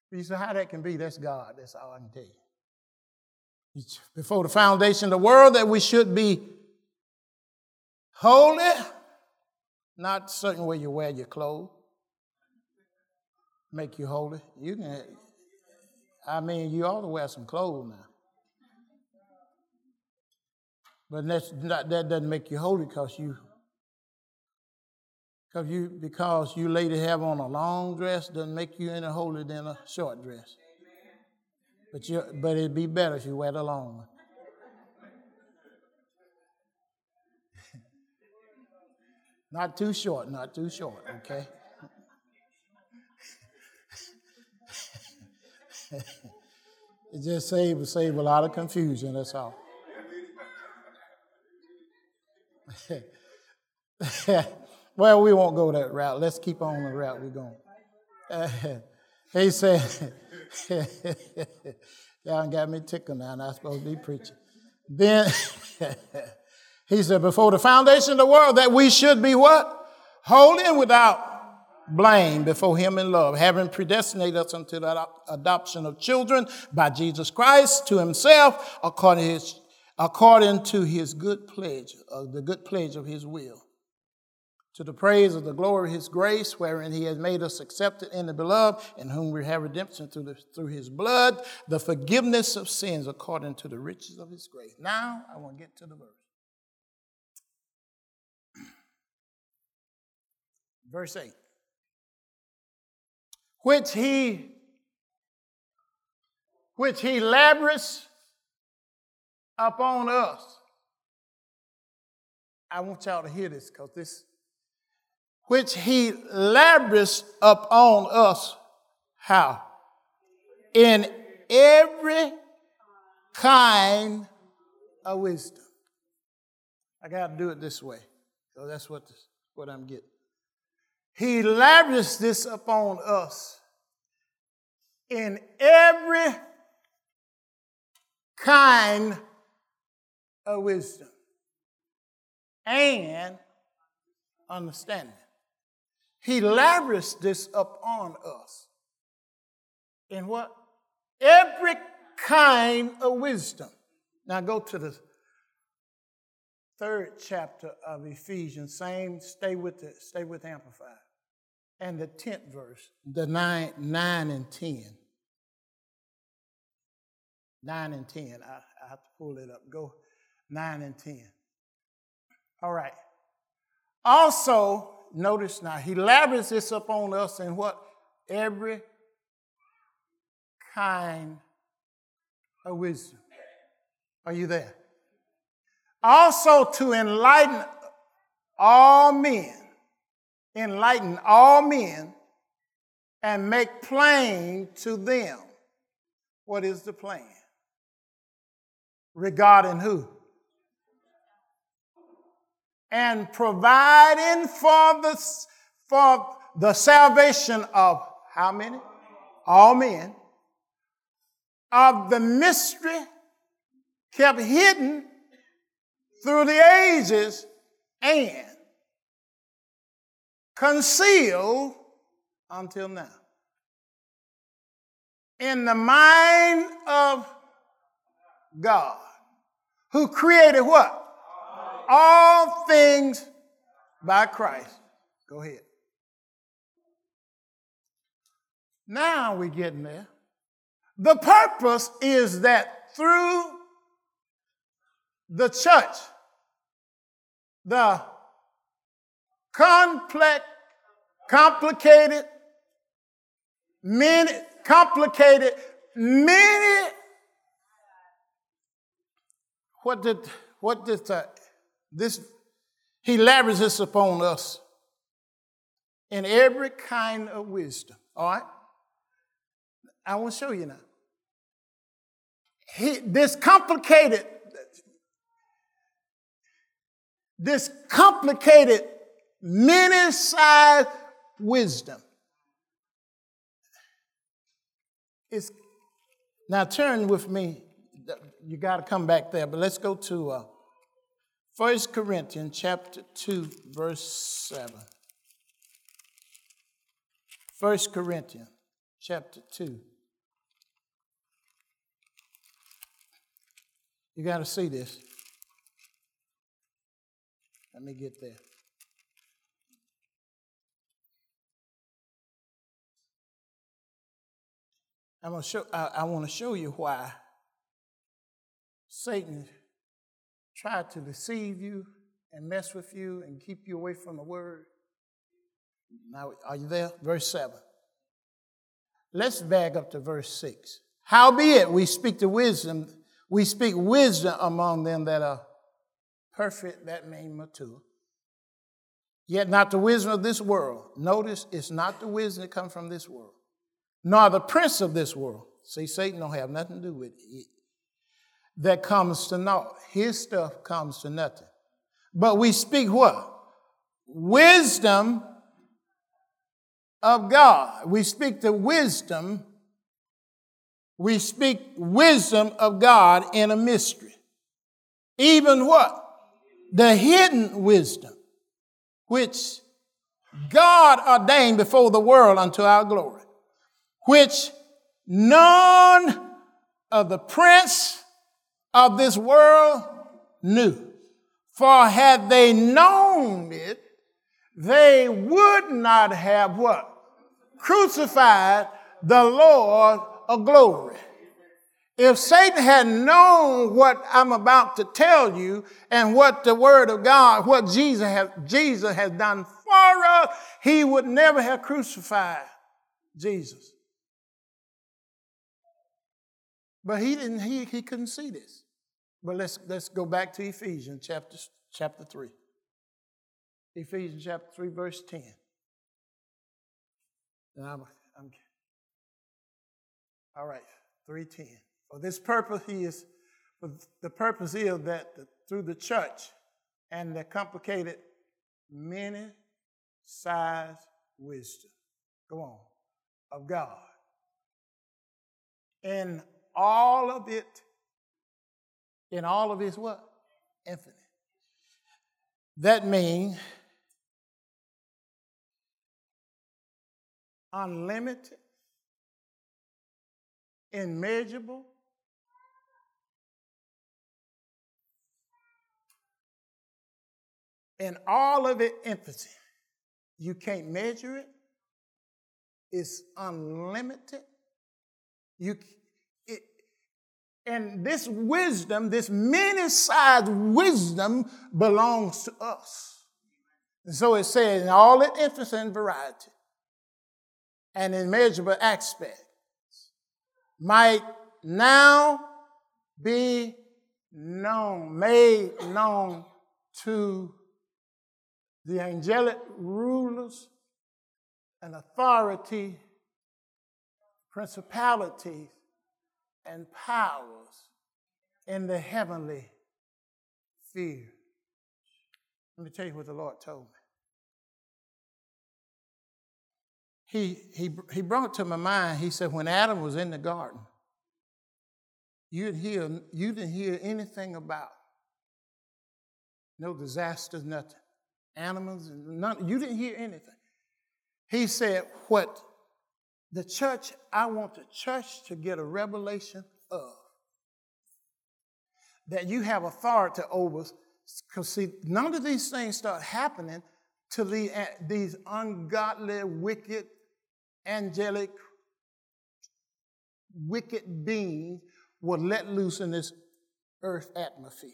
You say, how that can be? That's God. That's all I can tell you. Before the foundation of the world, that we should be holy, not a certain way you wear your clothes, make you holy. You ought to wear some clothes now. But that doesn't make you holy because you lady have on a long dress doesn't make you any holier than a short dress. But it'd be better if you wear the long one. Not too short, okay? It just save a lot of confusion, that's all. Well, we won't go that route. Let's keep on the route we're going. He said, y'all got me tickled now, and I'm supposed to be preaching. Then he said, before the foundation of the world, that we should be what? Holy and without blame before him in love, having predestinated us unto the adoption of children by Jesus Christ to himself, according to his good pleasure, the good pleasure of his will, to the praise of the glory of his grace, wherein he has made us accepted in the beloved, in whom we have redemption through his blood, the forgiveness of sins according to the riches of his grace. Now, I want to get to the verse. Verse 8. Which he lavished upon us. I want y'all to hear this because this, which he lavished upon us, how? In every kind of wisdom. I got to do it this way. So that's what I'm getting. He lavished this upon us in every kind of wisdom and understanding. He lavished this upon us in what? Every kind of wisdom. Now go to the 3rd chapter of Ephesians. Stay with Amplified. And the 10th verse, the 9 and 10. 9 and 10. I have to pull it up. Go 9 and 10. All right. Also, notice now, he lavished this upon us in what? Every kind of wisdom. Are you there? Also to enlighten all men and make plain to them. What is the plan? Regarding who? And providing for the salvation of how many? All men. Of the mystery kept hidden through the ages and concealed until now. In the mind of God, who created what? All things by Christ. Go ahead. Now we're getting there. The purpose is that through the church, the complicated, many, he lavished this upon us in every kind of wisdom. All right? I want to show you now. This complicated many-sided wisdom. Now turn with me. You got to come back there, but let's go to 1 Corinthians chapter 2, verse 7. 1 Corinthians chapter 2, You got to see this. Let me get there. I want to show you why Satan tried to deceive you and mess with you and keep you away from the word. Now, are you there? Verse 7. Let's back up to verse 6. Howbeit we speak wisdom among them that are perfect, that means mature. Yet not the wisdom of this world. Notice, it's not the wisdom that comes from this world, nor the prince of this world. See, Satan don't have nothing to do with it. That comes to naught. His stuff comes to nothing. But we speak what? Wisdom of God. We speak the wisdom. We speak wisdom of God in a mystery. Even what? The hidden wisdom, which God ordained before the world unto our glory, which none of the prince of this world knew. For had they known it, they would not have what? Crucified the Lord of glory. If Satan had known what I'm about to tell you and what the word of God, what Jesus has done for us, he would never have crucified Jesus. But he couldn't see this. But let's go back to Ephesians chapter 3. Ephesians chapter 3, verse 10. And all right, 3:10. For this purpose the purpose is that through the church and the complicated many-sized wisdom, go on, of God, in all of its what? Infinite. That means unlimited, immeasurable, and all of it infinite. You can't measure it. It's unlimited. And this wisdom, this many-sided wisdom belongs to us. And so it says, in all its infinite and variety and immeasurable aspects, might now be known, made known to the angelic rulers and authority, principalities, and powers in the heavenly sphere. Let me tell you what the Lord told me. He brought to my mind, he said, when Adam was in the garden, you didn't hear anything about no disasters, nothing. Animals, none, you didn't hear anything. He said, what the church, I want the church to get a revelation of, that you have authority over, because see, none of these things start happening till these ungodly, wicked, angelic, wicked beings were let loose in this earth atmosphere.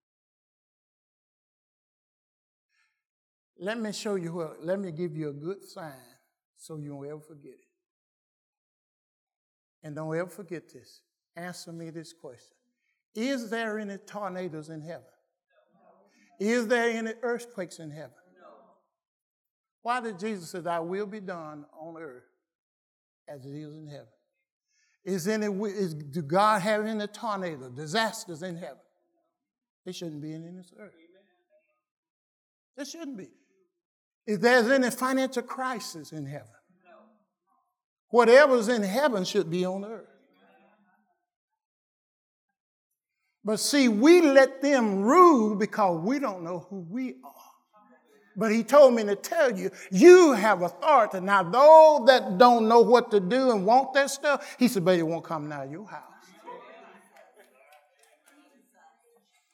Let me show you let me give you a good sign so you won't ever forget it. And don't ever forget this. Answer me this question. Is there any tornadoes in heaven? No. Is there any earthquakes in heaven? No. Why did Jesus say, thy will be done on earth as it is in heaven? Do God have any tornadoes, disasters in heaven? There shouldn't be any in this earth. There shouldn't be. If there's any financial crisis in heaven, whatever's in heaven should be on earth. But see, we let them rule because we don't know who we are. But he told me to tell you, you have authority. Now, those that don't know what to do and want that stuff, he said, but it won't come out of your house.